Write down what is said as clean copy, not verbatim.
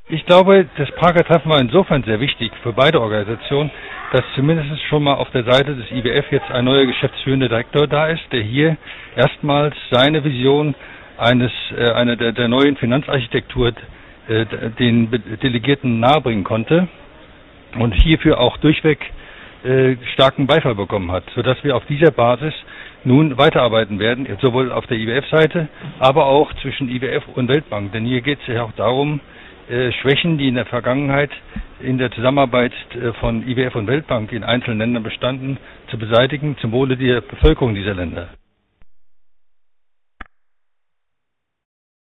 Ich glaube, das Prager Treffen war insofern sehr wichtig für beide Organisationen, dass zumindest schon mal auf der Seite des IWF jetzt ein neuer geschäftsführender Direktor da ist, der hier erstmals seine Vision einer der neuen Finanzarchitektur den Delegierten nahebringen konnte und hierfür auch durchweg starken Beifall bekommen hat, sodass wir auf dieser Basis nun weiterarbeiten werden, sowohl auf der IWF-Seite, aber auch zwischen IWF und Weltbank. Denn hier geht es ja auch darum, Schwächen, die in der Vergangenheit in der Zusammenarbeit von IWF und Weltbank in einzelnen Ländern bestanden, zu beseitigen, zum Wohle der Bevölkerung dieser Länder.